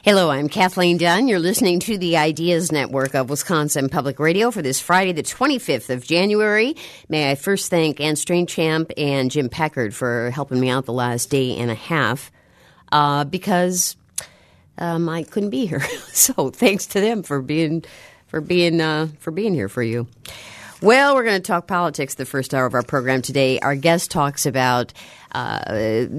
Hello, I'm Kathleen Dunn. You're listening to the Ideas Network of Wisconsin Public Radio for this Friday, the 25th of January. May I first thank Ann Strainchamp and Jim Packard for helping me out the last day and a half because I couldn't be here. So thanks to them for being here for you. Well, we're going to talk politics the first hour of our program today. Our guest talks about about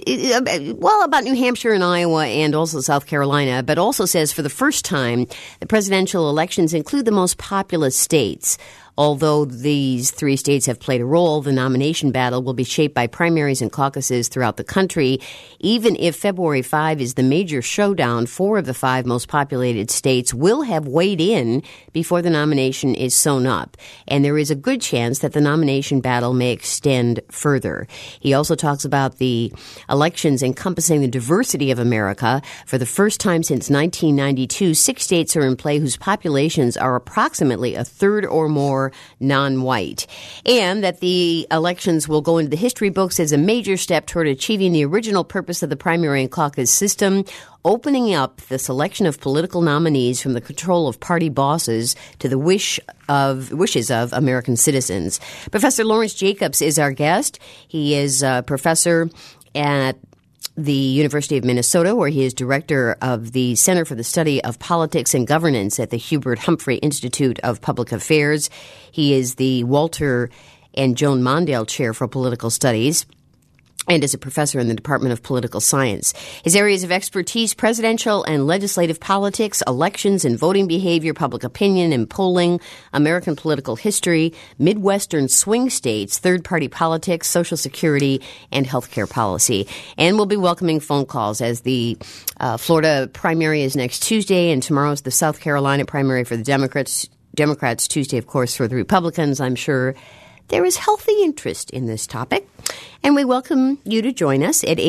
New Hampshire and Iowa and also South Carolina, but also says for the first time the presidential elections include the most populous states. Although these three states have played a role, the nomination battle will be shaped by primaries and caucuses throughout the country. Even if February 5 is the major showdown, 4 of the 5 most populated states will have weighed in before the nomination is sewn up. And there is a good chance that the nomination battle may extend further. He also talks about the elections encompassing the diversity of America. For the first time since 1992, 6 states are in play whose populations are approximately a third or more non-white, and that the elections will go into the history books as a major step toward achieving the original purpose of the primary and caucus system, opening up the selection of political nominees from the control of party bosses to the wishes of American citizens. Professor Lawrence Jacobs is our guest. He is a professor at the University of Minnesota, where he is director of the Center for the Study of Politics and Governance at the Hubert Humphrey Institute of Public Affairs. He is the Walter and Joan Mondale Chair for Political Studies and is a professor in the Department of Political Science. His areas of expertise: presidential and legislative politics, elections and voting behavior, public opinion and polling, American political history, Midwestern swing states, third-party politics, Social Security, and healthcare policy. And we'll be welcoming phone calls as the Florida primary is next Tuesday, and tomorrow's the South Carolina primary for the Democrats, Tuesday, of course, for the Republicans. I'm sure there is healthy interest in this topic, and we welcome you to join us at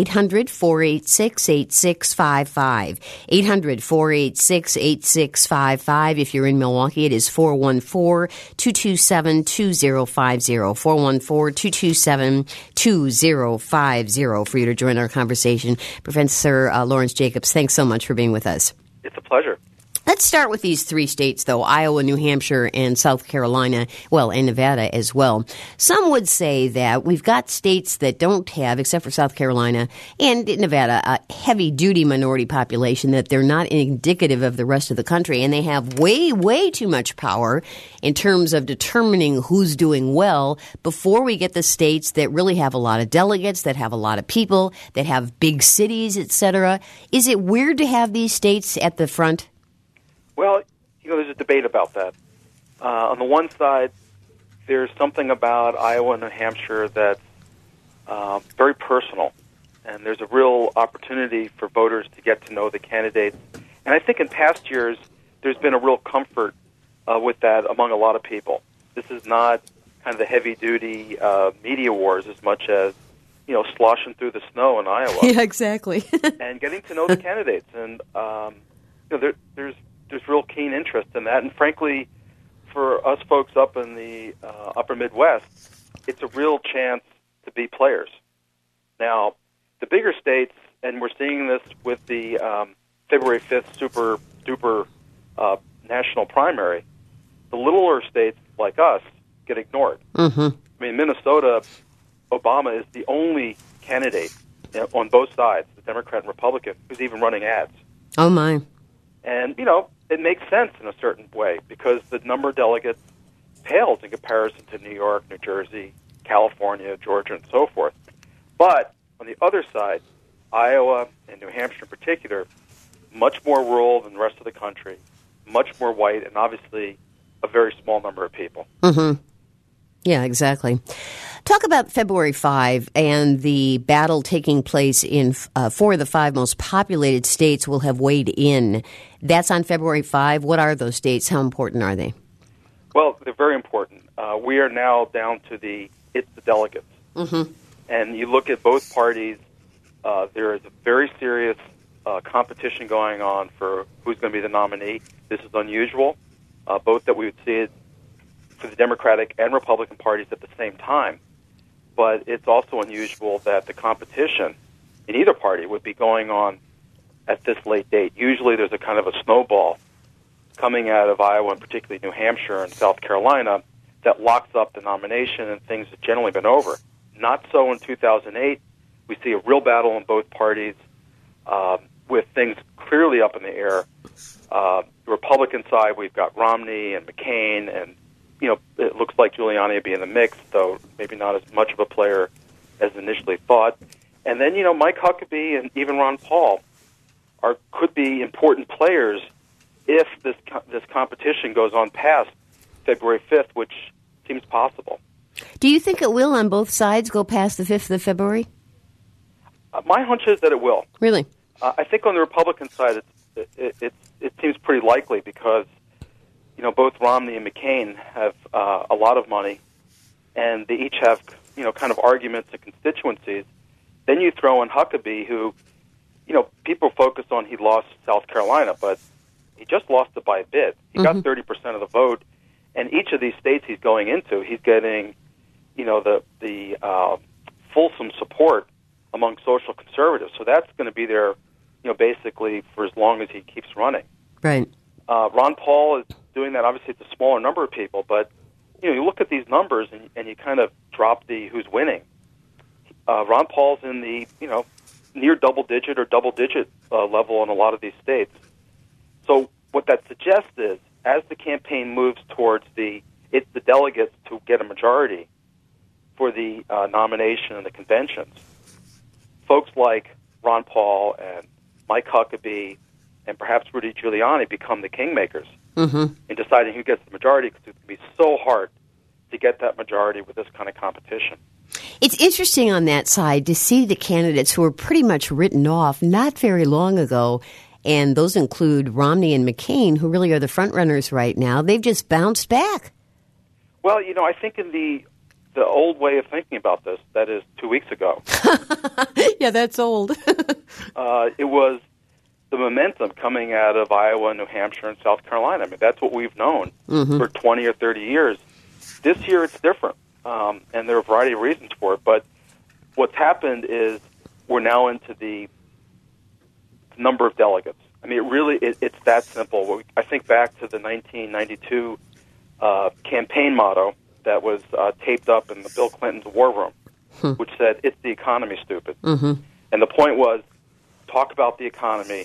800-486-8655. 800-486-8655. If you're in Milwaukee, it is 414-227-2050. 414-227-2050 for you to join our conversation. Professor Lawrence Jacobs, thanks so much for being with us. It's a pleasure. Let's start with these 3 states, though, Iowa, New Hampshire, and South Carolina, and Nevada as well. Some would say that we've got states that don't have, except for South Carolina and Nevada, a heavy-duty minority population, that they're not indicative of the rest of the country, and they have way, way too much power in terms of determining who's doing well before we get the states that really have a lot of delegates, that have a lot of people, that have big cities, et cetera. Is it weird to have these states at the front? Well, there's a debate about that. On the one side, there's something about Iowa and New Hampshire that's very personal, and there's a real opportunity for voters to get to know the candidates. And I think in past years, there's been a real comfort with that among a lot of people. This is not kind of the heavy-duty media wars as much as, sloshing through the snow in Iowa. Yeah, exactly. And getting to know the candidates. And, there's real keen interest in that. And frankly, for us folks up in the upper Midwest, it's a real chance to be players. Now, the bigger states, and we're seeing this with the February 5th super-duper national primary, the littler states like us get ignored. Mm-hmm. I mean, Minnesota, Obama is the only candidate on both sides, the Democrat and Republican, who's even running ads. Oh, my. And, it makes sense in a certain way because the number of delegates pales in comparison to New York, New Jersey, California, Georgia, and so forth. But on the other side, Iowa and New Hampshire in particular, much more rural than the rest of the country, much more white, and obviously a very small number of people. Mm-hmm. Yeah, exactly. Talk about February 5 and the battle taking place in 4 of the 5 most populated states will have weighed in. That's on February 5. What are those states? How important are they? Well, they're very important. We are now down to the delegates. Mm-hmm. And you look at both parties, there is a very serious competition going on for who's going to be the nominee. This is unusual, both that we would see it for the Democratic and Republican parties at the same time. But it's also unusual that the competition in either party would be going on at this late date. Usually there's a kind of a snowball coming out of Iowa, and particularly New Hampshire and South Carolina, that locks up the nomination, and things have generally been over. Not so in 2008. We see a real battle in both parties with things clearly up in the air. The Republican side, we've got Romney and McCain, and it looks like Giuliani will be in the mix, though maybe not as much of a player as initially thought. And then, Mike Huckabee and even Ron Paul could be important players if this competition goes on past February 5th, which seems possible. Do you think it will on both sides go past the 5th of February? My hunch is that it will. Really? I think on the Republican side, it seems pretty likely because, both Romney and McCain have a lot of money, and they each have, kind of arguments and constituencies. Then you throw in Huckabee, who, people focus on he lost South Carolina, but he just lost it by a bit. He got 30% of the vote, and each of these states he's going into, he's getting, the fulsome support among social conservatives. So that's going to be there, basically for as long as he keeps running. Right. Ron Paul is doing that. Obviously, it's a smaller number of people, but you look at these numbers and you kind of drop the who's winning. Ron Paul's in the near double-digit or double-digit level in a lot of these states. So what that suggests is, as the campaign moves towards the delegates to get a majority for the nomination and the conventions, folks like Ron Paul and Mike Huckabee and perhaps Rudy Giuliani become the kingmakers in deciding who gets the majority, because it's going to be so hard to get that majority with this kind of competition. It's interesting on that side to see the candidates who were pretty much written off not very long ago, and those include Romney and McCain, who really are the front runners right now. They've just bounced back. Well, I think in the old way of thinking about this, that is 2 weeks ago. Yeah, that's old. It was the momentum coming out of Iowa, New Hampshire, and South Carolina. I mean, that's what we've known for 20 or 30 years. This year it's different, and there are a variety of reasons for it. But what's happened is we're now into the number of delegates. I mean, it's that simple. I think back to the 1992 campaign motto that was taped up in the Bill Clinton's war room, which said, "It's the economy, stupid." And the point was, talk about the economy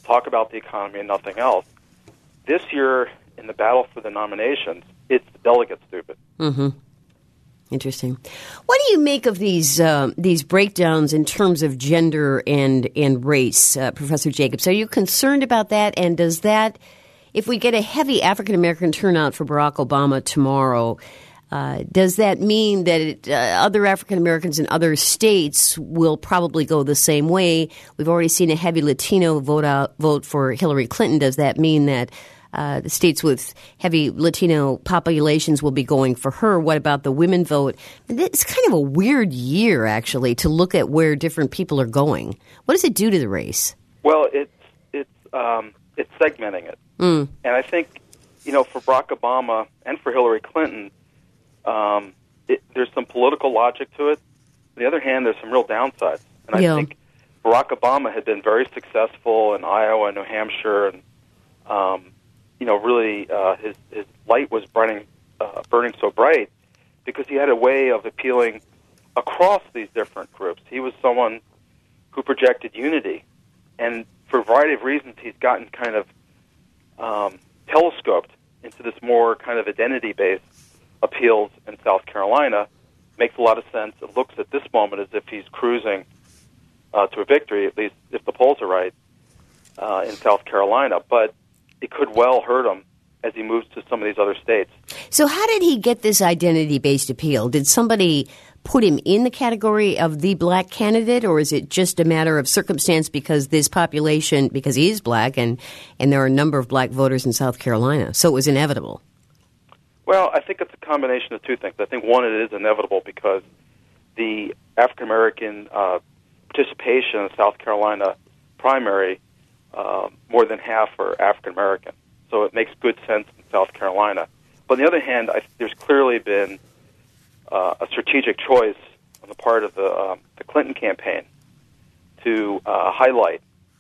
and nothing else. This year, in the battle for the nominations, it's the delegate, stupid. Interesting. What do you make of these breakdowns in terms of gender and race, Professor Jacobs? Are you concerned about that? And does that, if we get a heavy African-American turnout for Barack Obama tomorrow, does that mean that other African-Americans in other states will probably go the same way? We've already seen a heavy Latino vote for Hillary Clinton. Does that mean that the states with heavy Latino populations will be going for her? What about the women vote? It's kind of a weird year, actually, to look at where different people are going. What does it do to the race? Well, it's segmenting it. And I think, for Barack Obama and for Hillary Clinton, there's some political logic to it. On the other hand, there's some real downsides. And I think Barack Obama had been very successful in Iowa and New Hampshire, and really his light was burning so bright because he had a way of appealing across these different groups. He was someone who projected unity, and for a variety of reasons, he's gotten kind of telescoped into this more kind of identity-based appeals in South Carolina. Makes a lot of sense. It looks at this moment as if he's cruising to a victory, at least if the polls are right, in South Carolina. But it could well hurt him as he moves to some of these other states. So how did he get this identity-based appeal? Did somebody put him in the category of the black candidate, or is it just a matter of circumstance because this population, because he is black, and there are a number of black voters in South Carolina, so it was inevitable? Well, I think it's a combination of two things. I think, one, it is inevitable because the African-American participation in the South Carolina primary, more than half are African-American. So it makes good sense in South Carolina. But on the other hand, there's clearly been a strategic choice on the part of the Clinton campaign to highlight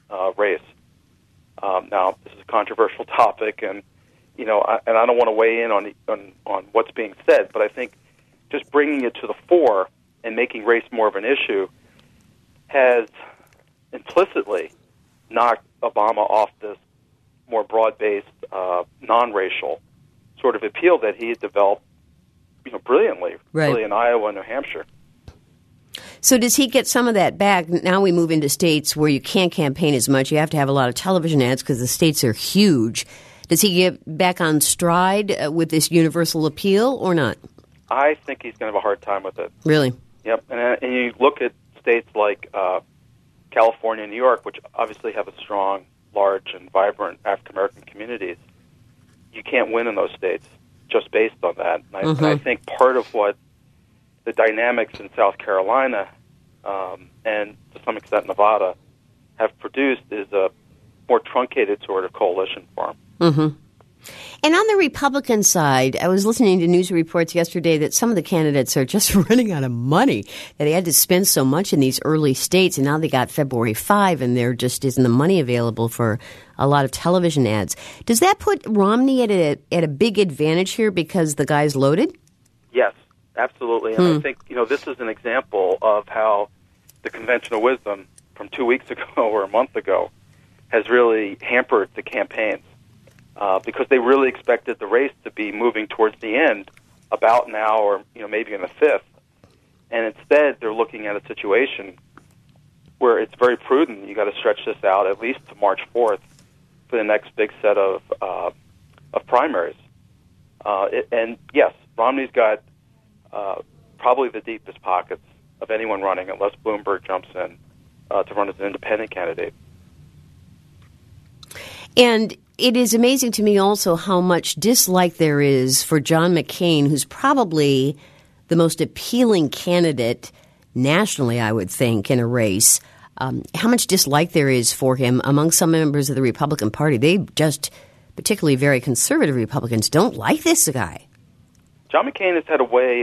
race. Now, this is a controversial topic, and I don't want to weigh in on what's being said, but I think just bringing it to the fore and making race more of an issue has implicitly knocked Obama off this more broad-based, non-racial sort of appeal that he had developed, brilliantly, really in Iowa and New Hampshire. So does he get some of that back? Now we move into states where you can't campaign as much. You have to have a lot of television ads because the states are huge. Does he get back on stride with this universal appeal or not? I think he's going to have a hard time with it. Really? Yep. And you look at states like California and New York, which obviously have a strong, large, and vibrant African-American communities. You can't win in those states just based on that. And I think part of what the dynamics in South Carolina and to some extent Nevada have produced is a more truncated sort of coalition for him. Mm-hmm. And on the Republican side, I was listening to news reports yesterday that some of the candidates are just running out of money, that they had to spend so much in these early states, and now they got February 5, and there just isn't the money available for a lot of television ads. Does that put Romney at a big advantage here because the guy's loaded? Yes, absolutely. And I think, this is an example of how the conventional wisdom from 2 weeks ago or a month ago has really hampered the campaigns. Because they really expected the race to be moving towards the end about now or maybe in the 5th. And instead, they're looking at a situation where it's very prudent. You got to stretch this out at least to March 4th for the next big set of primaries. And yes, Romney's got probably the deepest pockets of anyone running, unless Bloomberg jumps in to run as an independent candidate. And it is amazing to me also how much dislike there is for John McCain, who's probably the most appealing candidate nationally, I would think, in a race. How much dislike there is for him among some members of the Republican Party. They just, particularly very conservative Republicans, don't like this guy. John McCain has had a way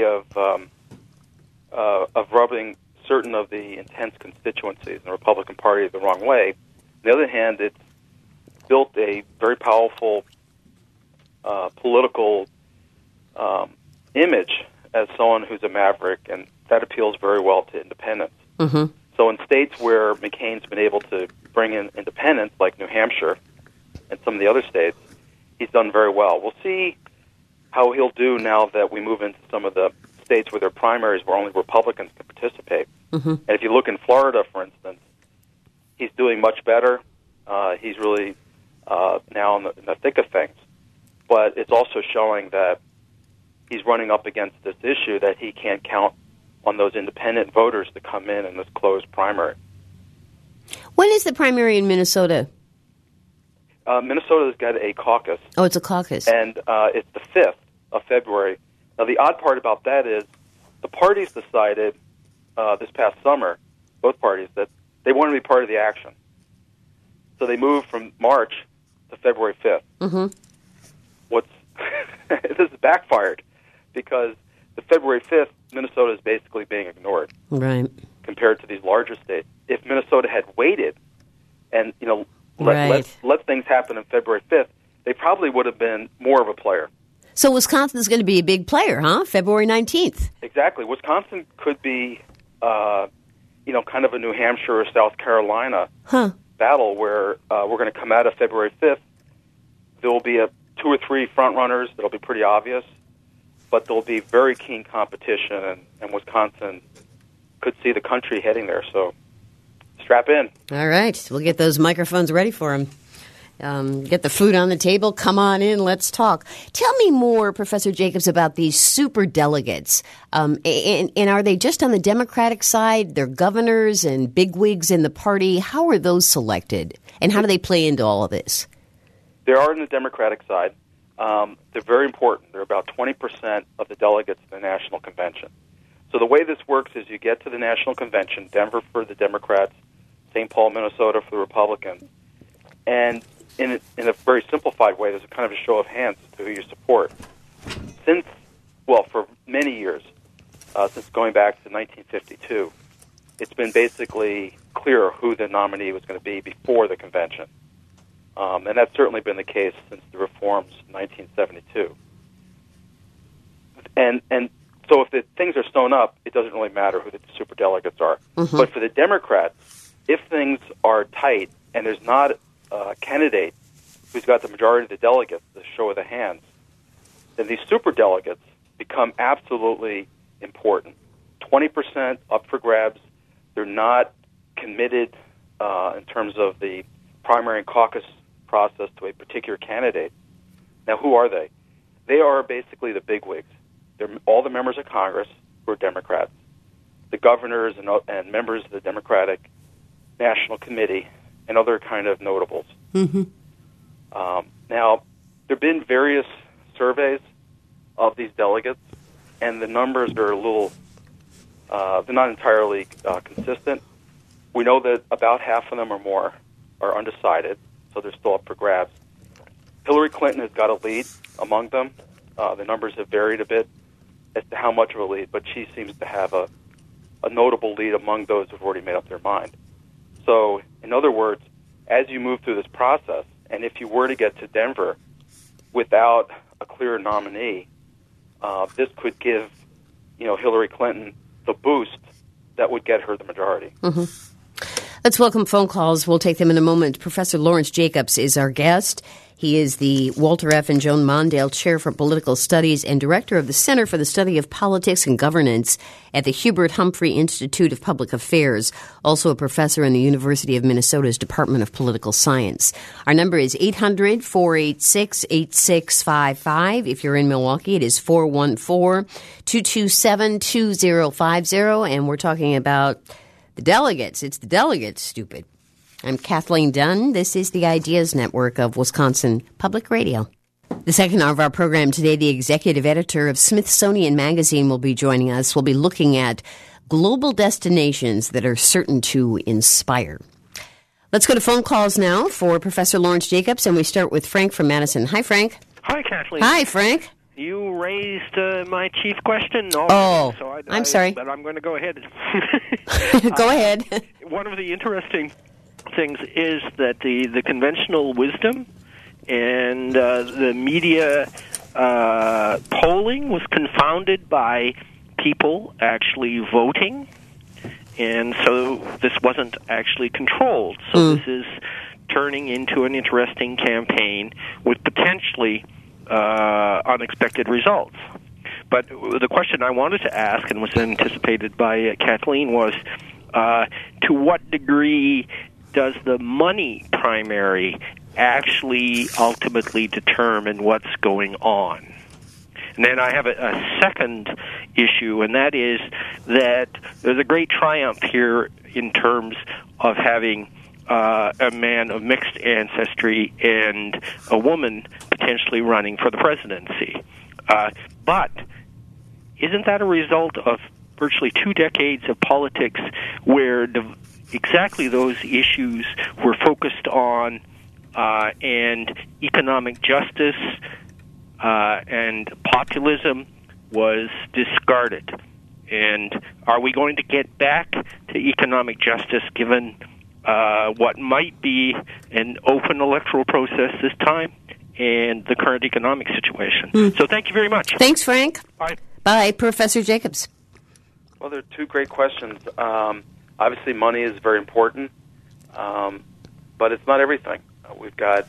of rubbing certain of the intense constituencies in the Republican Party the wrong way. On the other hand, it's built a very powerful political image as someone who's a maverick, and that appeals very well to independents. Mm-hmm. So in states where McCain's been able to bring in independents, like New Hampshire and some of the other states, he's done very well. We'll see how he'll do now that we move into some of the states where there are primaries where only Republicans can participate. Mm-hmm. And if you look in Florida, for instance, he's doing much better. He's really now in the thick of things. But it's also showing that he's running up against this issue that he can't count on those independent voters to come in this closed primary. When is the primary in Minnesota? Minnesota's got a caucus. Oh, it's a caucus. And it's the 5th of February. Now, the odd part about that is the parties decided this past summer, both parties, that they want to be part of the action. So they moved from March to February 5th. Mm-hmm. This is backfired because the February 5th, Minnesota is basically being ignored. Right. Compared to these larger states. If Minnesota had waited and, let things happen on February 5th, they probably would have been more of a player. So Wisconsin's going to be a big player, huh? February 19th. Exactly. Wisconsin could be, kind of a New Hampshire or South Carolina battle where we're going to come out of February 5th. There will be 2 or 3 front runners that'll be pretty obvious, but there'll be very keen competition, and Wisconsin could see the country heading there. So strap in. All right. We'll get those microphones ready for him. Get the food on the table. Come on in. Let's talk. Tell me more, Professor Jacobs, about these super delegates. And are they just on the Democratic side? They're governors and bigwigs in the party. How are those selected? And how do they play into all of this? They are on the Democratic side. They're very important. They're about 20% of the delegates to the National Convention. So the way this works is you get to the National Convention, Denver for the Democrats, St. Paul, Minnesota for the Republicans, and in a very simplified way, there's a kind of a show of hands to who you support. For many years, since going back to 1952, it's been basically clear who the nominee was going to be before the convention. And that's certainly been the case since the reforms in 1972. And so if the things are sewn up, it doesn't really matter who the superdelegates are. Mm-hmm. But for the Democrats, if things are tight and there's not a candidate who's got the majority of the delegates, the show of the hands, then these superdelegates become absolutely important. 20% up for grabs. They're not committed in terms of the primary and caucus process to a particular candidate. Now, who are they? They are basically the bigwigs. They're all the members of Congress who are Democrats, the governors and members of the Democratic National Committee, and other kind of notables. Mm-hmm. Now, there have been various surveys of these delegates, and the numbers are a little, they're not entirely consistent. We know that about half of them or more are undecided, so they're still up for grabs. Hillary Clinton has got a lead among them. The numbers have varied a bit as to how much of a lead, but she seems to have a notable lead among those who've already made up their mind. So, in other words, as you move through this process, and if you were to get to Denver without a clear nominee, this could give, Hillary Clinton the boost that would get her the majority. Mm-hmm. Let's welcome phone calls. We'll take them in a moment. Professor Lawrence Jacobs is our guest. He is the Walter F. and Joan Mondale Chair for Political Studies and Director of the Center for the Study of Politics and Governance at the Hubert Humphrey Institute of Public Affairs, also a professor in the University of Minnesota's Department of Political Science. Our number is 800-486-8655. If you're in Milwaukee, it is 414-227-2050, and we're talking about the delegates. It's the delegates, stupid. I'm Kathleen Dunn. This is the Ideas Network of Wisconsin Public Radio. The second hour of our program today, the executive editor of Smithsonian Magazine will be joining us. We'll be looking at global destinations that are certain to inspire. Let's go to phone calls now for Professor Lawrence Jacobs, and we start with Frank from Madison. Hi, Frank. Hi, Kathleen. Hi, Frank. You raised my chief question. Oh, so I'm sorry. But I'm going to go ahead. Go ahead. One of the interesting things is that the conventional wisdom and the media polling was confounded by people actually voting, and so this wasn't actually controlled. So this is turning into an interesting campaign with potentially unexpected results. But the question I wanted to ask, and was anticipated by Kathleen, was to what degree does the money primary actually ultimately determine what's going on? And then I have a second issue, and that is that there's a great triumph here in terms of having a man of mixed ancestry and a woman potentially running for the presidency. But isn't that a result of virtually 2 decades of politics where exactly those issues were focused on, and economic justice and populism was discarded? And are we going to get back to economic justice given what might be an open electoral process this time and the current economic situation? So thank you very much. Thanks, Frank. Bye. Bye, Professor Jacobs. Well, there are 2 great questions. Obviously, money is very important, but it's not everything. We've got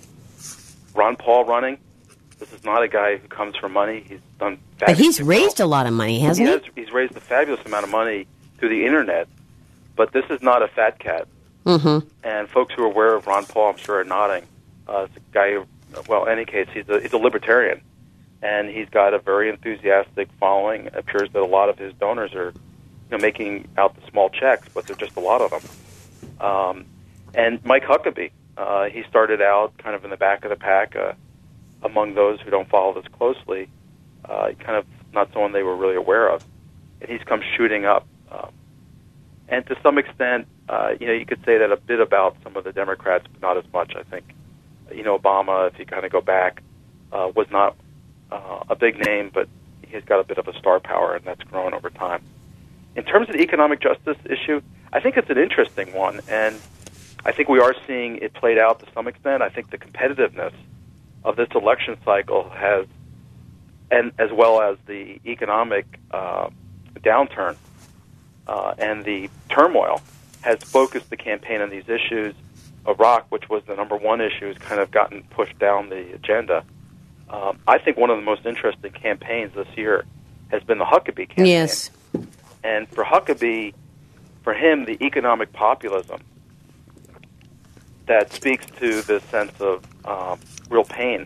Ron Paul running. This is not a guy who comes from money. He's done fabulous. But he's raised a lot of money, hasn't he? He's raised a fabulous amount of money through the Internet, but this is not a fat cat. Mm-hmm. And folks who are aware of Ron Paul, I'm sure, are nodding. It's a guy who, well, in any case, he's a libertarian, and he's got a very enthusiastic following. It appears that a lot of his donors are making out the small checks, but there are just a lot of them. And Mike Huckabee, he started out kind of in the back of the pack among those who don't follow this closely, kind of not someone they were really aware of. And he's come shooting up. And to some extent, you could say that a bit about some of the Democrats, but not as much, I think. Obama, if you kind of go back, was not a big name, but he's got a bit of a star power, and that's grown over time. In terms of the economic justice issue, I think it's an interesting one, and I think we are seeing it played out to some extent. I think the competitiveness of this election cycle has, and as well as the economic downturn and the turmoil, has focused the campaign on these issues. Iraq, which was the number one issue, has kind of gotten pushed down the agenda. I think one of the most interesting campaigns this year has been the Huckabee campaign. Yes. And for Huckabee, for him, the economic populism that speaks to this sense of real pain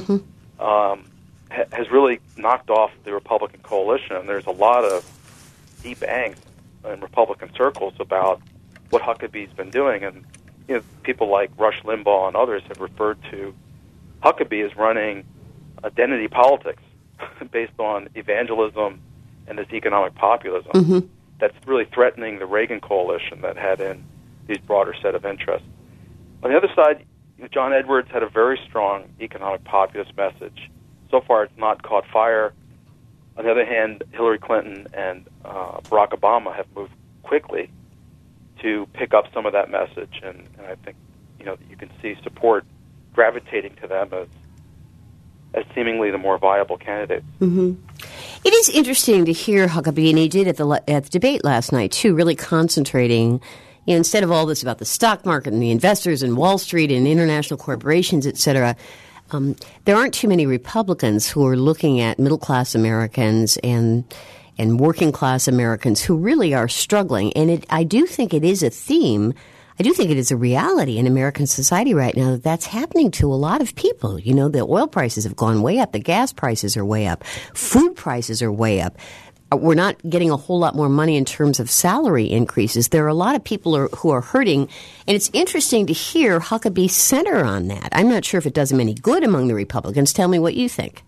has really knocked off the Republican coalition. And there's a lot of deep angst in Republican circles about what Huckabee's been doing. And people like Rush Limbaugh and others have referred to Huckabee as running identity politics based on evangelism and this economic populism that's really threatening the Reagan coalition that had in these broader set of interests. On the other side, John Edwards had a very strong economic populist message. So far, it's not caught fire. On the other hand, Hillary Clinton and Barack Obama have moved quickly to pick up some of that message, and I think you can see support gravitating to them as seemingly the more viable candidates. It is interesting to hear Huckabee, and he did at the debate last night too, really concentrating. Instead of all this about the stock market and the investors and Wall Street and international corporations, et cetera, there aren't too many Republicans who are looking at middle-class Americans and working-class Americans who really are struggling. And I do think it is a theme. I do think it is a reality in American society right now that that's happening to a lot of people. The oil prices have gone way up. The gas prices are way up. Food prices are way up. We're not getting a whole lot more money in terms of salary increases. There are a lot of people who are hurting, and it's interesting to hear Huckabee center on that. I'm not sure if it does him any good among the Republicans. Tell me what you think.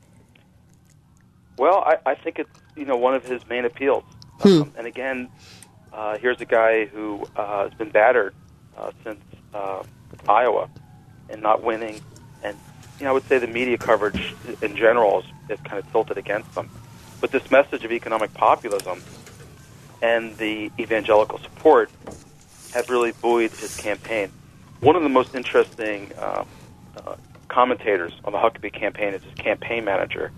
Well, I think it's one of his main appeals. And again, here's a guy who has been battered since Iowa and not winning. And I would say the media coverage in general is kind of tilted against them. But this message of economic populism and the evangelical support have really buoyed his campaign. One of the most interesting commentators on the Huckabee campaign is his campaign manager,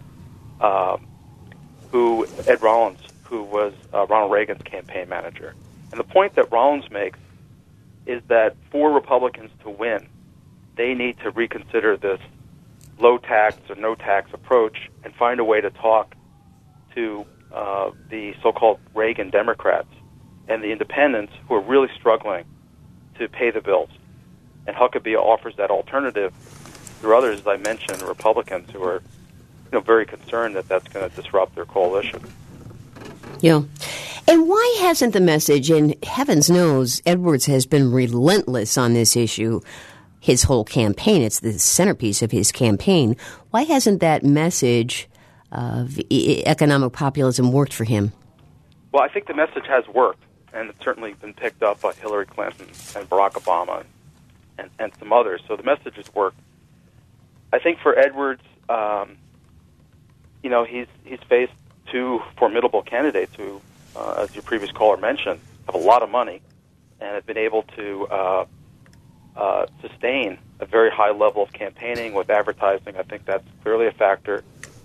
Ed Rollins, who was Ronald Reagan's campaign manager. And the point that Rollins makes is that for Republicans to win, they need to reconsider this low-tax or no-tax approach and find a way to talk to the so-called Reagan Democrats and the independents who are really struggling to pay the bills. And Huckabee offers that alternative through others, as I mentioned, Republicans who are very concerned that that's going to disrupt their coalition. Yeah. And why hasn't the message, and heavens knows Edwards has been relentless on this issue his whole campaign, it's the centerpiece of his campaign, why hasn't that message of economic populism worked for him? Well, I think the message has worked, and it's certainly been picked up by Hillary Clinton and Barack Obama and some others. So the message has worked. I think for Edwards, he's faced two formidable candidates who, as your previous caller mentioned, have a lot of money and have been able to sustain a very high level of campaigning with advertising. I think that's clearly a factor.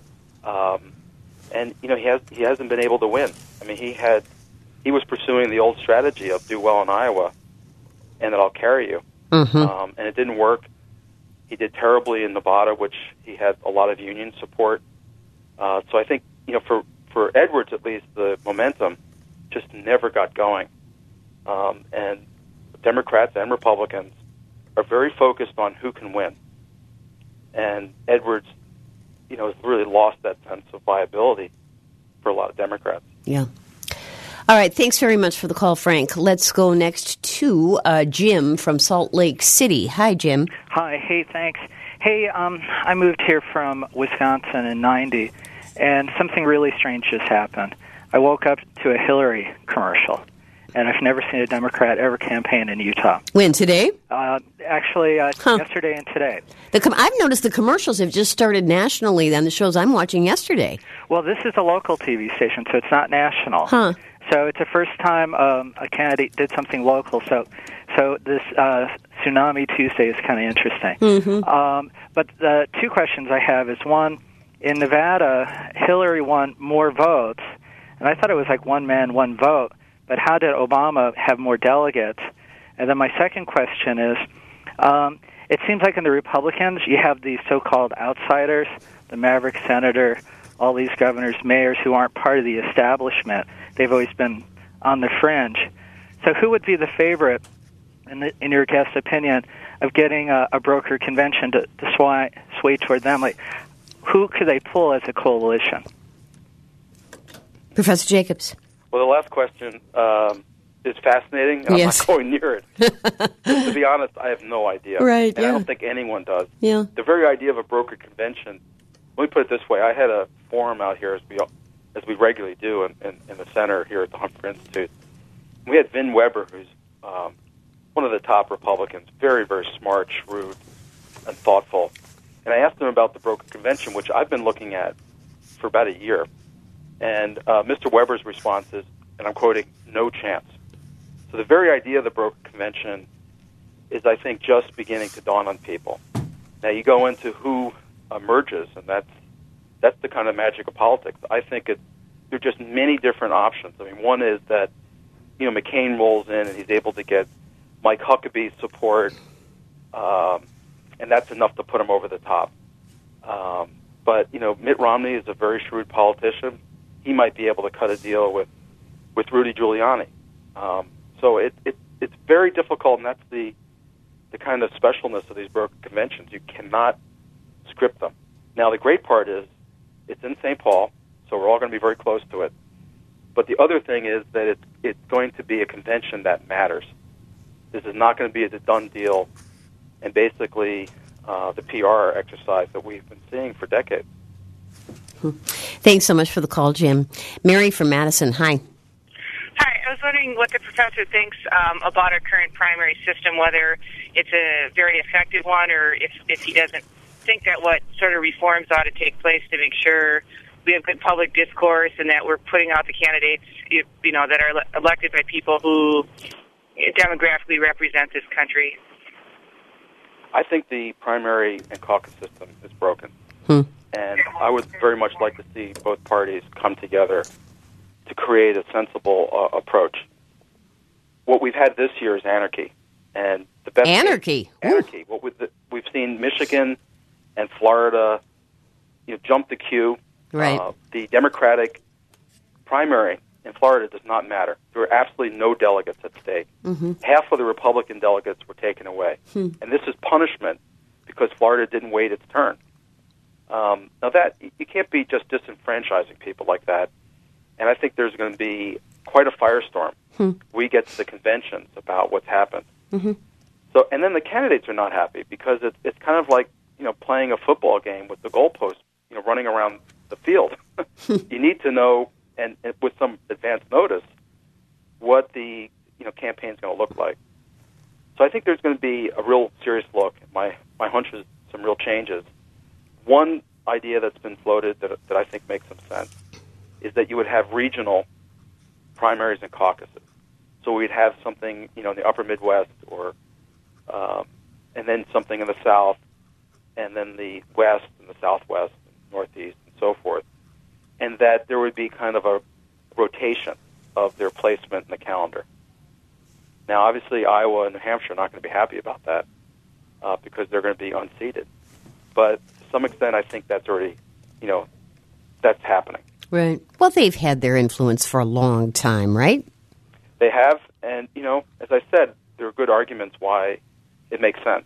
And he hasn't been able to win. I mean, he was pursuing the old strategy of do well in Iowa, and that I'll carry you. And it didn't work. He did terribly in Nevada, which he had a lot of union support. So I think for Edwards at least, the momentum just never got going. And Democrats and Republicans are very focused on who can win. And Edwards has really lost that sense of viability for a lot of Democrats. Yeah. All right. Thanks very much for the call, Frank. Let's go next to Jim from Salt Lake City. Hi, Jim. Hi. Hey, thanks. Hey, I moved here from Wisconsin in '90, and something really strange just happened. I woke up to a Hillary commercial, and I've never seen a Democrat ever campaign in Utah. When, today? Actually, yesterday and today. I've noticed the commercials have just started nationally on the shows I'm watching yesterday. Well, this is a local TV station, so it's not national. So it's the first time a candidate did something local. So this Tsunami Tuesday is kind of interesting. Mm-hmm. But the two questions I have is, one, in Nevada, Hillary won more votes, and I thought it was like one man, one vote. But how did Obama have more delegates? And then my second question is, it seems like in the Republicans, you have these so-called outsiders, the maverick senator, all these governors, mayors who aren't part of the establishment. They've always been on the fringe. So who would be the favorite, in your guest's opinion, of getting a broker convention to sway toward them? Like, who could they pull as a coalition? Professor Jacobs. Well, the last question is fascinating, and Yes. I'm not going near it. To be honest, I have no idea. Right, and yeah. I don't think anyone does. Yeah. The very idea of a broker convention, let me put it this way. I had a forum out here, as we regularly do in the center here at the Humphrey Institute. We had Vin Weber, who's one of the top Republicans, very, very smart, shrewd, and thoughtful. And I asked him about the broker convention, which I've been looking at for about a year. And Mr. Weber's response is, and I'm quoting, no chance. So the very idea of the broker convention is, I think, just beginning to dawn on people. Now you go into who emerges, and that's the kind of magic of politics. I think there are just many different options. I mean, one is that, McCain rolls in and he's able to get Mike Huckabee's support, and that's enough to put him over the top. But, Mitt Romney is a very shrewd politician. He might be able to cut a deal with Rudy Giuliani. So it's very difficult, and that's the kind of specialness of these broker conventions. You cannot script them. Now, the great part is it's in St. Paul, so we're all going to be very close to it. But the other thing is that it's going to be a convention that matters. This is not going to be a done deal, and basically the PR exercise that we've been seeing for decades. Thanks so much for the call, Jim. Mary from Madison, hi. Hi, I was wondering what the professor thinks about our current primary system, whether it's a very effective one, or if he doesn't think that what sort of reforms ought to take place to make sure we have good public discourse and that we're putting out the candidates, that are elected by people who demographically represent this country. I think the primary and caucus system is broken. And I would very much like to see both parties come together to create a sensible approach. What we've had this year is anarchy. And the best Anarchy? Anarchy. What we've seen Michigan and Florida jump the queue. Right. The Democratic primary in Florida does not matter. There are absolutely no delegates at stake. Mm-hmm. Half of the Republican delegates were taken away. And this is punishment because Florida didn't wait its turn. Now that you can't be just disenfranchising people like that. And I think there's going to be quite a firestorm. We get to the conventions about what's happened. Mm-hmm. So, and then the candidates are not happy because it's kind of like playing a football game with the goalpost, running around the field. You need to know, and with some advance notice, what the campaign's going to look like. So I think there's going to be a real serious look. My hunch is some real changes. One idea that's been floated that I think makes some sense is that you would have regional primaries and caucuses. So we'd have something, in the upper Midwest, or and then something in the South, and then the West and the Southwest, and Northeast, and so forth. And that there would be kind of a rotation of their placement in the calendar. Now, obviously, Iowa and New Hampshire are not going to be happy about that because they're going to be unseated. But to some extent, I think that's already, that's happening. Right. Well, they've had their influence for a long time, right? They have, and, as I said, there are good arguments why it makes sense.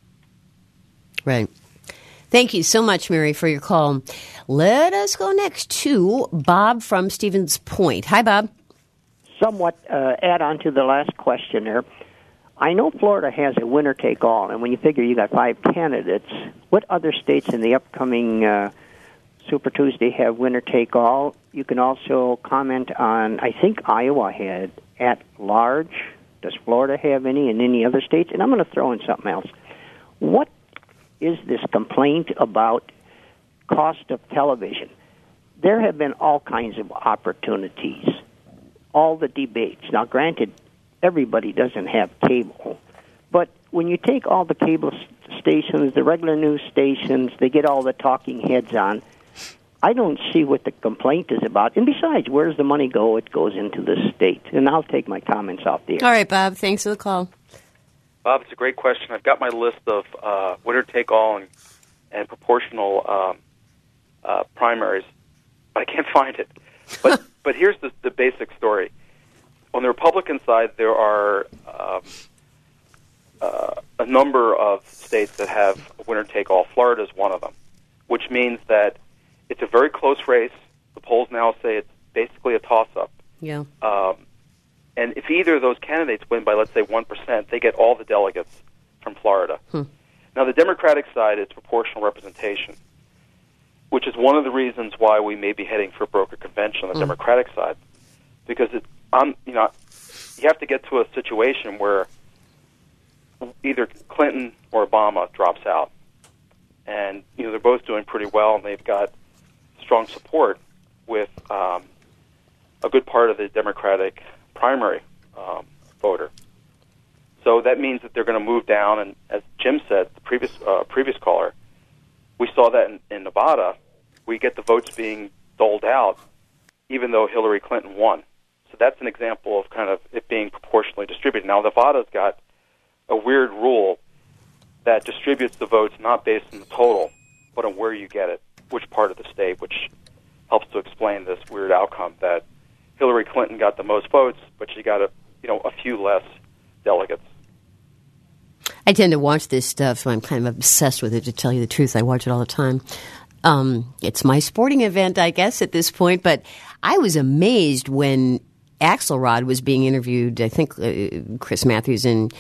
Right. Thank you so much, Mary, for your call. Let us go next to Bob from Stevens Point. Hi, Bob. Somewhat add on to the last question there. I know Florida has a winner-take-all, and when you figure you got 5 candidates, what other states in the upcoming Super Tuesday have winner-take-all? You can also comment on, I think Iowa had at-large. Does Florida have any, and any other states? And I'm going to throw in something else. What is this complaint about cost of television? There have been all kinds of opportunities all the debates. Now, granted, everybody doesn't have cable, but when you take all the cable stations, the regular news stations, they get all the talking heads on, I don't see what the complaint is about. And besides, where does the money go? It goes into the state. And I'll take my comments off the air. All right, Bob. Thanks for the call. Bob, it's a great question. I've got my list of winner-take-all and proportional primaries, but I can't find it. But here's the basic story. On the Republican side, there are a number of states that have a winner-take-all. Florida is one of them, which means that it's a very close race. The polls now say it's basically a toss-up. Yeah. And if either of those candidates win by, let's say, 1%, they get all the delegates from Florida. Now, the Democratic side is proportional representation, which is one of the reasons why we may be heading for a broker convention on the Democratic side, because you have to get to a situation where either Clinton or Obama drops out, and they're both doing pretty well, and they've got strong support with a good part of the Democratic primary voter. So that means that they're going to move down, and as Jim said, the previous caller, we saw that in Nevada. We get the votes being doled out, even though Hillary Clinton won. So that's an example of kind of it being proportionally distributed. Now, Nevada's got a weird rule that distributes the votes not based on the total, but on where you get it, which part of the state, which helps to explain this weird outcome that Hillary Clinton got the most votes, but she got a few less delegates. I tend to watch this stuff, so I'm kind of obsessed with it, to tell you the truth. I watch it all the time. It's my sporting event, I guess, at this point, but I was amazed when Axelrod was being interviewed. I think Chris Matthews and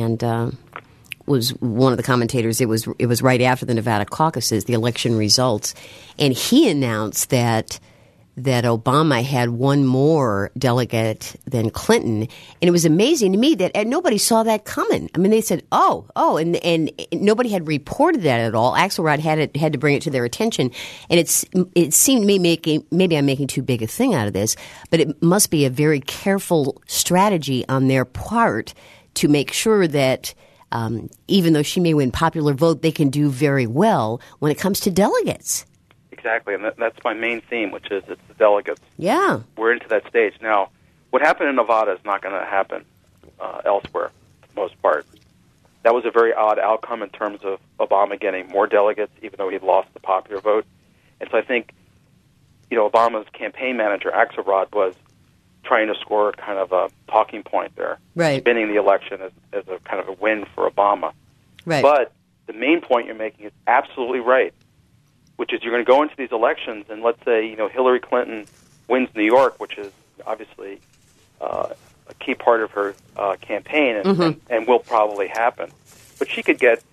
was one of the commentators. It was right after the Nevada caucuses, the election results, and he announced that Obama had one more delegate than Clinton, and it was amazing to me that nobody saw that coming. I mean, they said, and nobody had reported that at all. Axelrod had to bring it to their attention, and it seemed to me maybe I'm making too big a thing out of this, but it must be a very careful strategy on their part to make sure that even though she may win popular vote, they can do very well when it comes to delegates. Exactly, and that's my main theme, which is it's the delegates. Yeah. We're into that stage. Now, what happened in Nevada is not going to happen elsewhere, for the most part. That was a very odd outcome in terms of Obama getting more delegates, even though he lost the popular vote. And so I think, Obama's campaign manager, Axelrod, was trying to score kind of a talking point there. Right. Winning the election as a kind of a win for Obama. Right. But the main point you're making is absolutely right, which is you're going to go into these elections, and let's say Hillary Clinton wins New York, which is obviously a key part of her campaign, and will probably happen. But she could get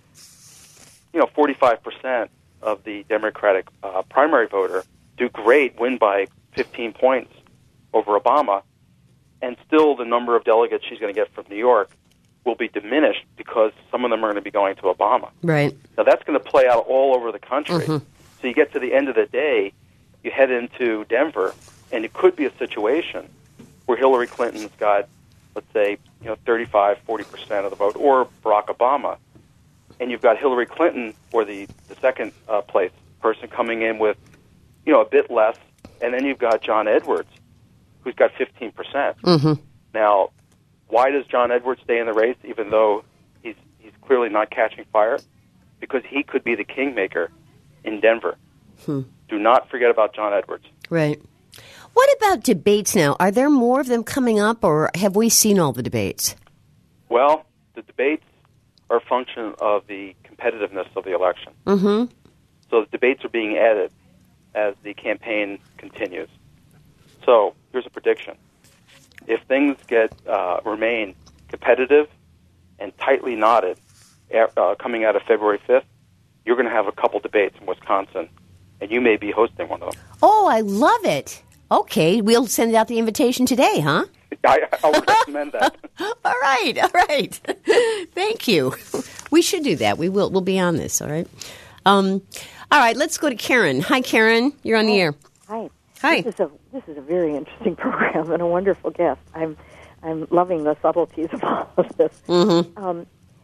45% of the Democratic primary voter, do great, win by 15 points over Obama, and still the number of delegates she's going to get from New York will be diminished because some of them are going to be going to Obama. Right. Now that's going to play out all over the country. So you get to the end of the day, you head into Denver, and it could be a situation where Hillary Clinton's got, let's say, 35, 40% of the vote, or Barack Obama, and you've got Hillary Clinton, or the second place person, coming in with, a bit less, and then you've got John Edwards, who's got 15%. Now, why does John Edwards stay in the race, even though he's clearly not catching fire? Because he could be the kingmaker in Denver. Do not forget about John Edwards. Right. What about debates now? Are there more of them coming up, or have we seen all the debates? Well, the debates are a function of the competitiveness of the election. So the debates are being added as the campaign continues. So here's a prediction. If things remain competitive and tightly knotted coming out of February 5th, you're going to have a couple debates in Wisconsin, and you may be hosting one of them. Oh, I love it. Okay, we'll send out the invitation today, huh? I would recommend that. All right. Thank you. We should do that. We will. We'll be on this, all right? All right, let's go to Karen. Hi, Karen. You're on the air. Hi. Hi. This is a very interesting program and a wonderful guest. I'm loving the subtleties of all of this. Mm-hmm.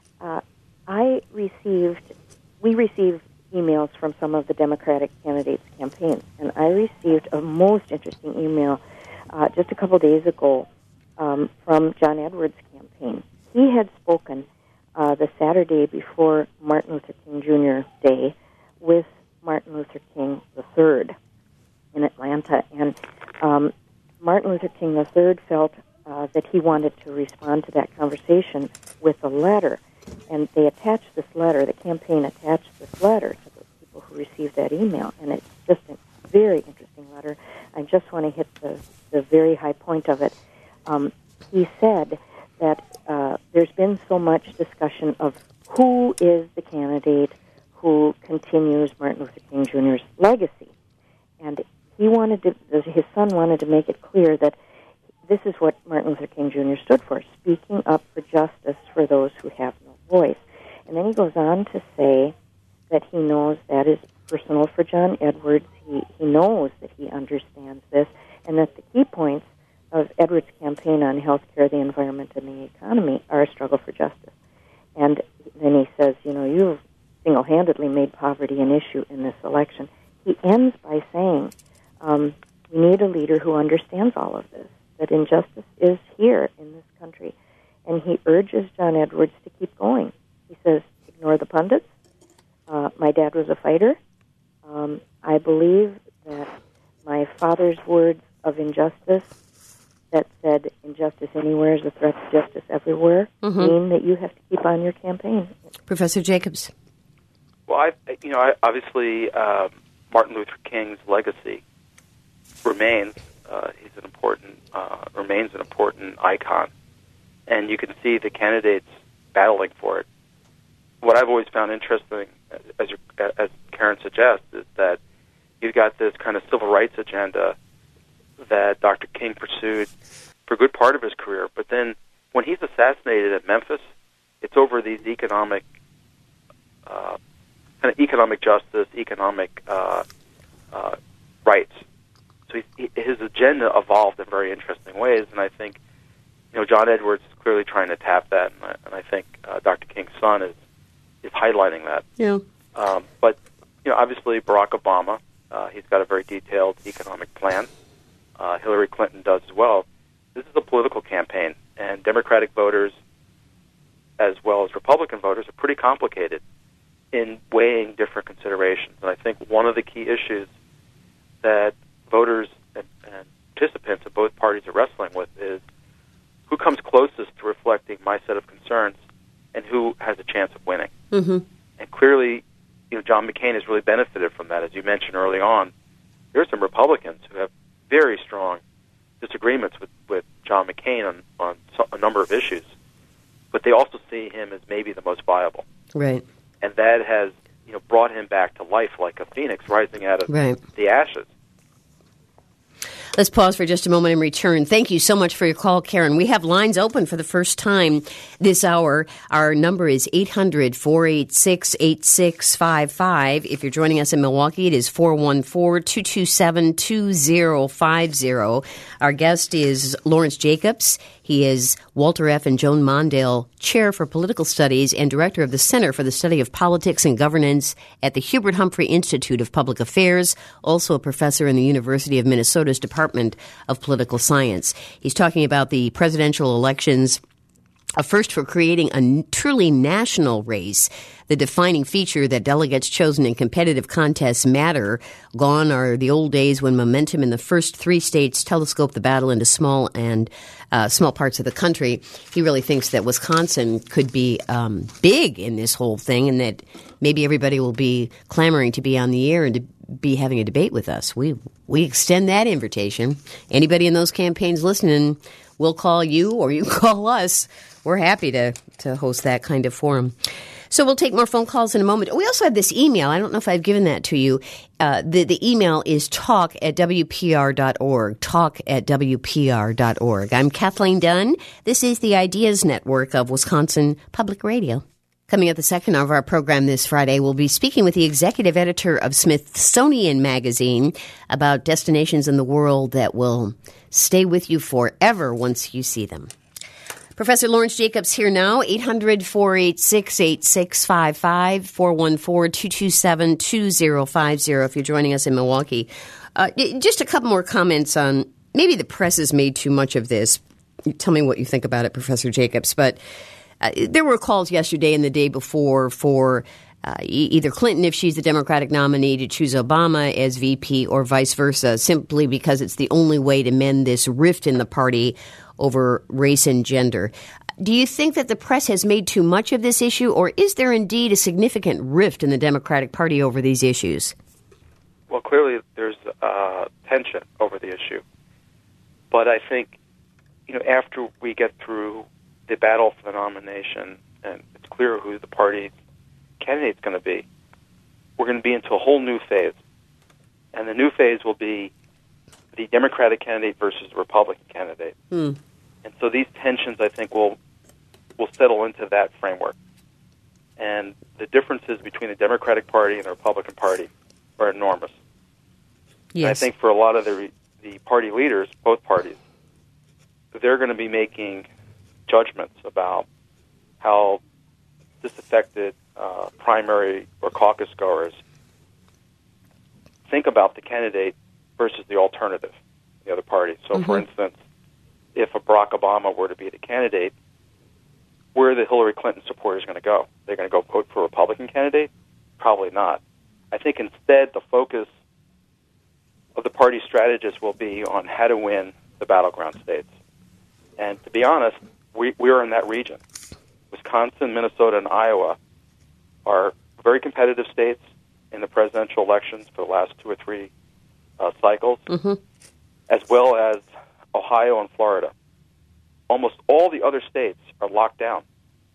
We received emails from some of the Democratic candidates' campaigns, and I received a most interesting email just a couple days ago from John Edwards' campaign. He had spoken the Saturday before Martin Luther King Jr. Day with Martin Luther King III in Atlanta, and Martin Luther King III felt that he wanted to respond to that conversation with a letter, and they attached this letter, the campaign attached this letter to the people who received that email, and it's just a very interesting letter. I just want to hit the very high point of it. He said that there's been so much discussion of who is the candidate who continues Martin Luther King Jr.'s legacy, and his son wanted to make it clear that this is what Martin Luther King Jr. stood for, speaking up for justice for those who have no voice. And then he goes on to say that he knows that is personal for John Edwards. He knows that he understands this, and that the key points of Edwards' campaign on health care, the environment, and the economy are a struggle for justice. And then he says, you've single-handedly made poverty an issue in this election. He ends by saying, we need a leader who understands all of this, that injustice is here in this country. And he urges John Edwards to keep going. He says, ignore the pundits. My dad was a fighter. I believe that my father's words of injustice that said injustice anywhere is a threat to justice everywhere mean that you have to keep on your campaign. Professor Jacobs. Well, obviously Martin Luther King's legacy remains. Remains an important icon, and you can see the candidates battling for it. What I've always found interesting, as Karen suggests, is that you've got this kind of civil rights agenda that Dr. King pursued for a good part of his career, but then when he's assassinated at Memphis, it's over these economic justice, economic rights. So his agenda evolved in very interesting ways, and I think John Edwards is clearly trying to tap that, and I think Dr. King's son is highlighting that. Yeah. But obviously Barack Obama, he's got a very detailed economic plan. Hillary Clinton does as well. This is a political campaign, and Democratic voters, as well as Republican voters, are pretty complicated in weighing different considerations. And I think one of the key issues that voters and participants of both parties are wrestling with is who comes closest to reflecting my set of concerns and who has a chance of winning. Mm-hmm. And clearly, John McCain has really benefited from that. As you mentioned early on, there are some Republicans who have very strong disagreements with John McCain on a number of issues, but they also see him as maybe the most viable. Right. And that has brought him back to life like a phoenix rising out of the ashes. Let's pause for just a moment and return. Thank you so much for your call, Karen. We have lines open for the first time this hour. Our number is 800-486-8655. If you're joining us in Milwaukee, it is 414-227-2050. Our guest is Lawrence Jacobs. He is Walter F. and Joan Mondale Chair for Political Studies and Director of the Center for the Study of Politics and Governance at the Hubert Humphrey Institute of Public Affairs, also a professor in the University of Minnesota's Department of Political Science. He's talking about the presidential elections, a first for creating a truly national race, the defining feature that delegates chosen in competitive contests matter. Gone are the old days when momentum in the first three states telescoped the battle into small parts of the country. He really thinks that Wisconsin could be big in this whole thing, and that maybe everybody will be clamoring to be on the air and to be having a debate with us. We extend that invitation. Anybody in those campaigns listening, we'll call you or you call us. We're happy to host that kind of forum. So we'll take more phone calls in a moment. We also have this email. I don't know if I've given that to you. The email is talk@wpr.org, talk@wpr.org. I'm Kathleen Dunn. This is the Ideas Network of Wisconsin Public Radio. Coming up the second hour of our program this Friday, we'll be speaking with the executive editor of Smithsonian Magazine about destinations in the world that will stay with you forever once you see them. Professor Lawrence Jacobs here now, 800-486-8655, 414-227-2050 if you're joining us in Milwaukee. Just a couple more comments on maybe the press has made too much of this. Tell me what you think about it, Professor Jacobs. But there were calls yesterday and the day before for either Clinton, if she's the Democratic nominee, to choose Obama as VP or vice versa, simply because it's the only way to mend this rift in the party over race and gender. Do you think that the press has made too much of this issue, or is there indeed a significant rift in the Democratic Party over these issues? Well, clearly there's tension over the issue. But I think, after we get through the battle for the nomination and it's clear who the party's candidate's going to be, we're going to be into a whole new phase. And the new phase will be the Democratic candidate versus the Republican candidate. And so these tensions, I think, will settle into that framework. And the differences between the Democratic Party and the Republican Party are enormous. Yes. And I think for a lot of the party leaders, both parties, they're going to be making judgments about how disaffected primary or caucus goers think about the candidate versus the alternative, the other party. So, for instance, if a Barack Obama were to be the candidate, where are the Hillary Clinton supporters going to go? They're going to go vote for a Republican candidate? Probably not. I think instead the focus of the party strategists will be on how to win the battleground states. And to be honest, we are in that region. Wisconsin, Minnesota, and Iowa are very competitive states in the presidential elections for the last 2 or 3 cycles, as well as Ohio and Florida. Almost all the other states are locked down.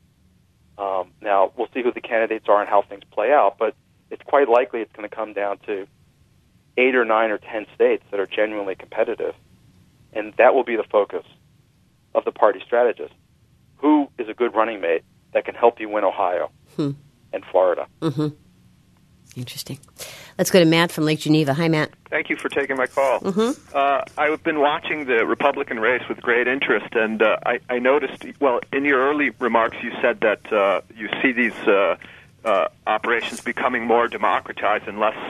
Now, we'll see who the candidates are and how things play out, but it's quite likely it's going to come down to 8 or 9 or 10 states that are genuinely competitive, and that will be the focus of the party strategist. Who is a good running mate that can help you win Ohio and Florida? Interesting. Let's go to Matt from Lake Geneva. Hi, Matt. Thank you for taking my call. I've been watching the Republican race with great interest, and I noticed, well, in your early remarks you said that you see these operations becoming more democratized and less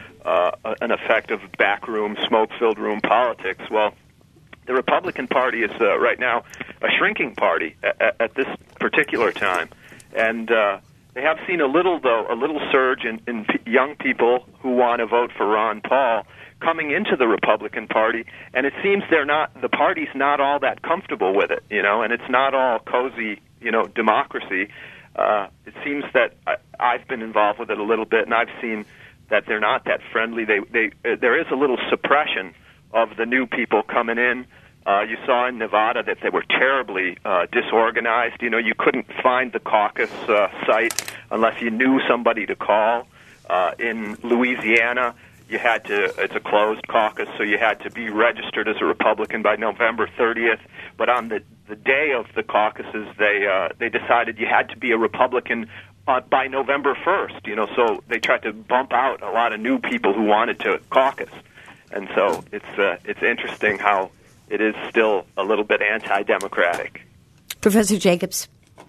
an effect of backroom, smoke-filled room politics. Well, the Republican Party is right now a shrinking party at this particular time, and they have seen a little surge in young people who want to vote for Ron Paul coming into the Republican Party, and it seems the party's not all that comfortable with it, and it's not all cozy, democracy. It seems that I've been involved with it a little bit, and I've seen that they're not that friendly. There is a little suppression of the new people coming in. You saw in Nevada that they were terribly disorganized. You couldn't find the caucus site unless you knew somebody to call. In Louisiana, it's a closed caucus, so you had to be registered as a Republican by November 30th. But on the day of the caucuses, they decided you had to be a Republican by November 1st. So they tried to bump out a lot of new people who wanted to caucus. And so it's interesting how it is still a little bit anti-democratic. Professor Jacobs.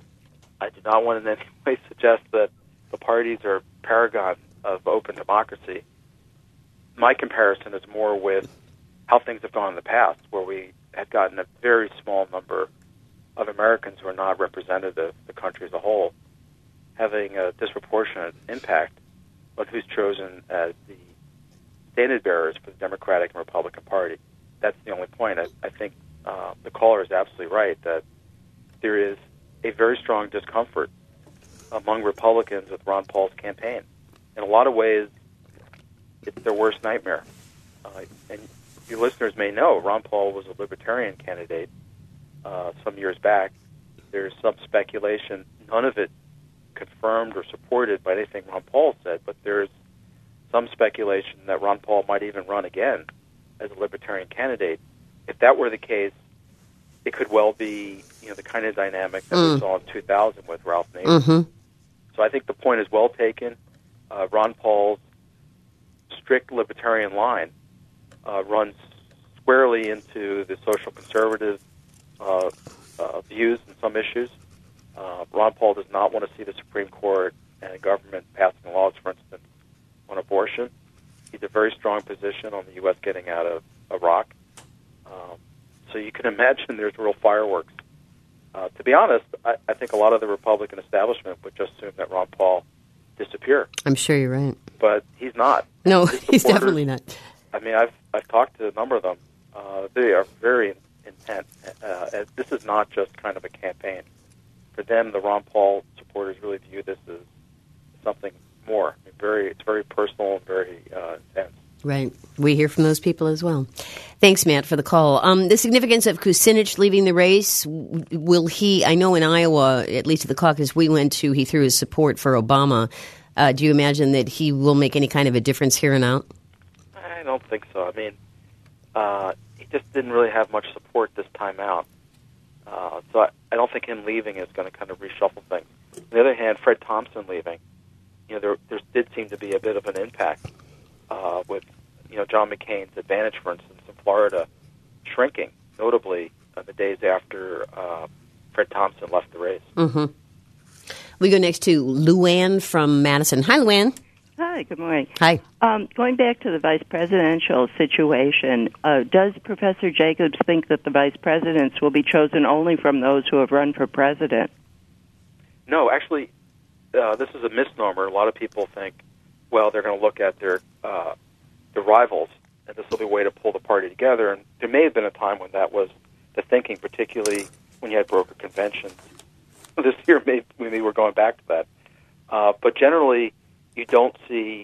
I do not want in any way suggest that the parties are paragon of open democracy. My comparison is more with how things have gone in the past, where we had gotten a very small number of Americans who are not representative of the country as a whole, having a disproportionate impact on who's chosen as the standard bearers for the Democratic and Republican Party. That's the only point. I think the caller is absolutely right that there is a very strong discomfort among Republicans with Ron Paul's campaign. In a lot of ways, it's their worst nightmare. And you listeners may know Ron Paul was a Libertarian candidate some years back. There's some speculation, none of it confirmed or supported by anything Ron Paul said, but there's some speculation that Ron Paul might even run again as a Libertarian candidate. If that were the case, it could well be the kind of dynamic that we saw in 2000 with Ralph Nader. So I think the point is well taken. Ron Paul's strict libertarian line runs squarely into the social conservative views in some issues. Ron Paul does not want to see the Supreme Court and the government passing laws, for instance, on abortion. He's a very strong position on the U.S. getting out of Iraq. So you can imagine there's real fireworks. To be honest, I think a lot of the Republican establishment would just assume that Ron Paul disappear. I'm sure you're right. But he's not. No, he's definitely not. I mean, I've talked to a number of them. They are very intent. This is not just kind of a campaign. For them, the Ron Paul supporters really view this as something more. I mean, it's very personal and very intense. Right. We hear from those people as well. Thanks, Matt, for the call. The significance of Kucinich leaving the race, will he, I know in Iowa, at least at the caucus we went to, he threw his support for Obama. Do you imagine that he will make any kind of a difference here and out? I don't think so. I mean, he just didn't really have much support this time out. So I don't think him leaving is going to kind of reshuffle things. On the other hand, Fred Thompson leaving, there did seem to be a bit of an impact with John McCain's advantage, for instance, in Florida, shrinking, notably the days after Fred Thompson left the race. Mm-hmm. We go next to Luann from Madison. Hi, Luann. Hi, good morning. Hi. Going back to the vice presidential situation, does Professor Jacobs think that the vice presidents will be chosen only from those who have run for president? No, actually, this is a misnomer. A lot of people think, well, they're going to look at their rivals, and this will be a way to pull the party together. And there may have been a time when that was the thinking, particularly when you had broker conventions. This year, maybe we're going back to that. But generally, you don't see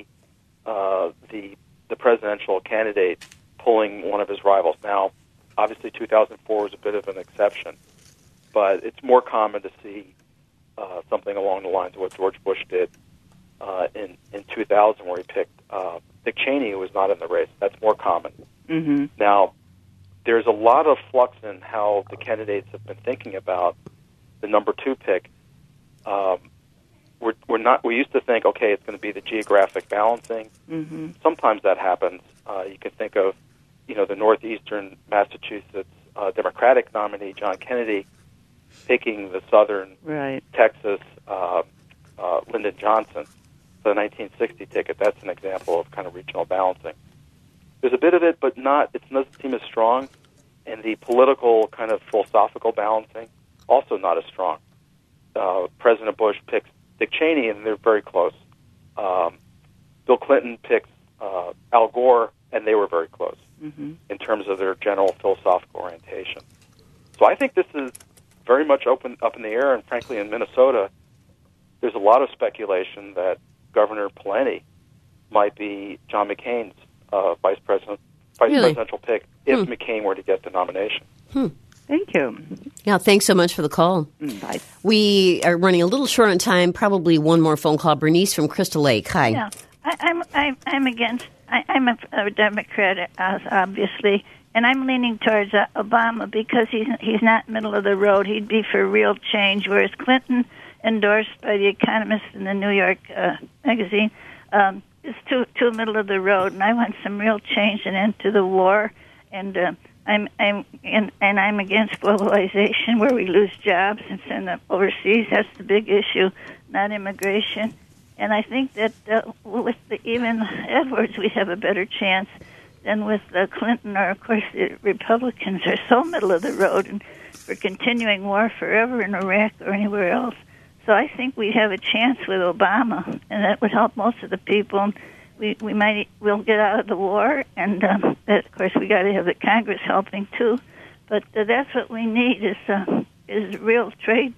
the presidential candidate pulling one of his rivals. Now, obviously, 2004 was a bit of an exception, but it's more common to see something along the lines of what George Bush did in 2000, where he picked Dick Cheney, who was not in the race. That's more common. Mm-hmm. Now, there's a lot of flux in how the candidates have been thinking about the number 2 pick. We used to think, okay, it's going to be the geographic balancing. Mm-hmm. Sometimes that happens. You can think of, the northeastern Massachusetts Democratic nominee, John Kennedy, picking the southern Texas Lyndon Johnson for the 1960 ticket. That's an example of kind of regional balancing. There's a bit of it, but it doesn't seem as strong. And the political kind of philosophical balancing, also not as strong. President Bush picks Dick Cheney, and they're very close. Bill Clinton picks Al Gore, and they were very close in terms of their general philosophical orientation. So I think this is very much up in the air, and frankly, in Minnesota, there's a lot of speculation that Governor Pawlenty might be John McCain's vice presidential pick if McCain were to get the nomination. Thank you. Yeah, thanks so much for the call. Bye. We are running a little short on time. Probably one more phone call. Bernice from Crystal Lake. Hi. Yeah, I'm against. I'm a Democrat, obviously, and I'm leaning towards Obama because he's not middle of the road. He'd be for real change, whereas Clinton, endorsed by The Economist and the New York magazine, is too middle of the road. And I want some real change and end to the war. And I'm against globalization, where we lose jobs and send them overseas. That's the big issue, not immigration. And I think that with even Edwards, we have a better chance than with Clinton, or of course the Republicans are so middle of the road, and we're continuing war forever in Iraq or anywhere else. So I think we have a chance with Obama, and that would help most of the people. We'll get out of the war, and of course we got to have the Congress helping too. But that's what we need is real trade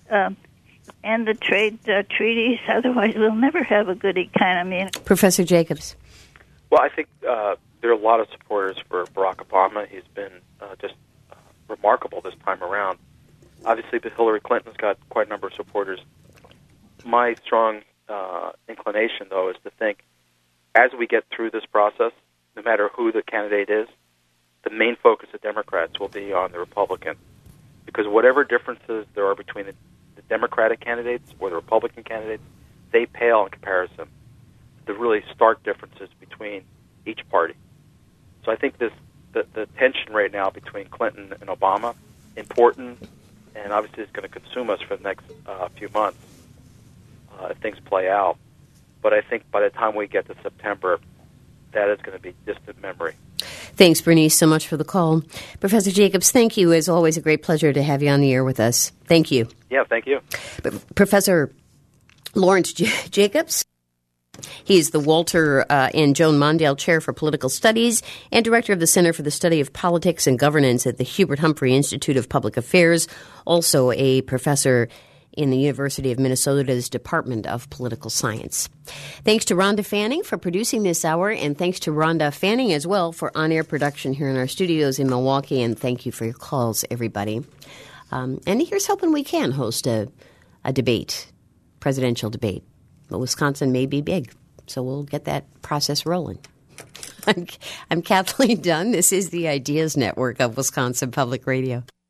and the trade treaties. Otherwise, we'll never have a good economy. Professor Jacobs. Well, I think there are a lot of supporters for Barack Obama. He's been just remarkable this time around. Obviously, Hillary Clinton's got quite a number of supporters. My strong inclination, though, is to think as we get through this process, no matter who the candidate is, the main focus of Democrats will be on the Republican. Because whatever differences there are between the Democratic candidates or the Republican candidates, they pale in comparison to the really stark differences between each party. So I think the tension right now between Clinton and Obama, important, and obviously it's going to consume us for the next few months if things play out. But I think by the time we get to September, that is going to be distant memory. Thanks, Bernice, so much for the call. Professor Jacobs, thank you. It's always a great pleasure to have you on the air with us. Thank you. Yeah, thank you. Professor Lawrence Jacobs, he's the Walter and Joan Mondale Chair for Political Studies and Director of the Center for the Study of Politics and Governance at the Hubert Humphrey Institute of Public Affairs, also a professor in the University of Minnesota's Department of Political Science. Thanks to Rhonda Fanning for producing this hour, and thanks to Rhonda Fanning as well for on-air production here in our studios in Milwaukee, and thank you for your calls, everybody. And here's hoping we can host a debate, presidential debate. But Wisconsin may be big, so we'll get that process rolling. I'm Kathleen Dunn. This is the Ideas Network of Wisconsin Public Radio.